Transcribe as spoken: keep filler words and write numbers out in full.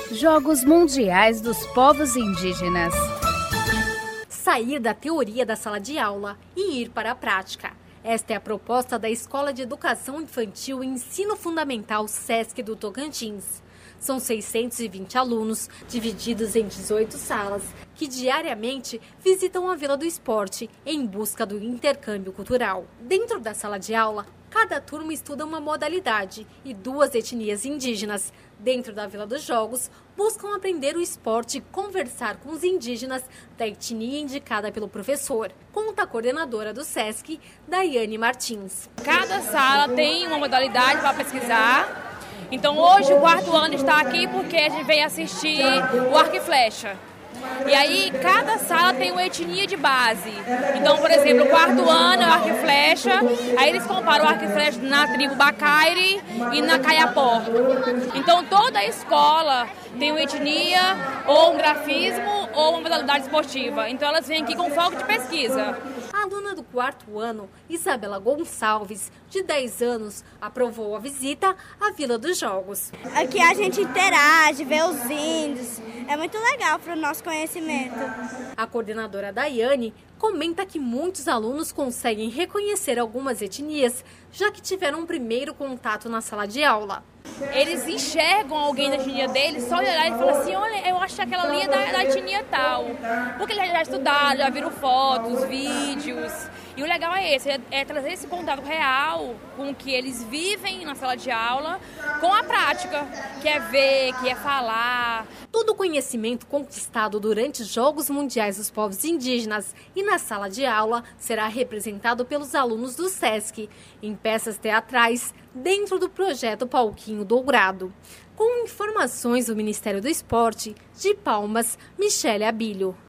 Jogos Mundiais dos Povos Indígenas. Sair da teoria da sala de aula e ir para a prática. Esta é a proposta da Escola de Educação Infantil e Ensino Fundamental SESC do Tocantins. São seiscentos e vinte alunos, divididos em dezoito salas, que diariamente visitam a Vila do Esporte em busca do intercâmbio cultural. Dentro da sala de aula, cada turma estuda uma modalidade e duas etnias indígenas. Dentro da Vila dos Jogos, buscam aprender o esporte e conversar com os indígenas da etnia indicada pelo professor. Conta a coordenadora do SESC, Daiane Martins. Cada sala tem uma modalidade para pesquisar. Então hoje o quarto ano está aqui porque a gente veio assistir o arco e flecha. E aí cada sala tem uma etnia de base. Então, por exemplo, o quarto ano é o arco e flecha, aí eles comparam o arco e flecha na tribo Bacairi e na Caiapó. Então toda a escola tem uma etnia, ou um grafismo, ou uma modalidade esportiva. Então elas vêm aqui com foco de pesquisa. A aluna do quarto ano, Isabela Gonçalves, de dez anos, aprovou a visita à Vila dos Jogos. Aqui a gente interage, vê os índios, é muito legal para o nosso conhecimento. A coordenadora Daiane comenta que muitos alunos conseguem reconhecer algumas etnias, já que tiveram um primeiro contato na sala de aula. Eles enxergam alguém da etnia deles, só olhar e falar assim, olha, eu acho que aquela ali é da, da etnia tal. Porque eles já estudaram, já viram fotos, vídeos. E o legal é esse, é, é trazer esse contato real com o que eles vivem na sala de aula, com a prática, que é ver, que é falar. Todo o conhecimento conquistado durante os Jogos Mundiais dos Povos Indígenas e na sala de aula será representado pelos alunos do SESC, em peças teatrais, dentro do projeto Palquinho Dourado. Com informações do Ministério do Esporte, de Palmas, Michele Abílio.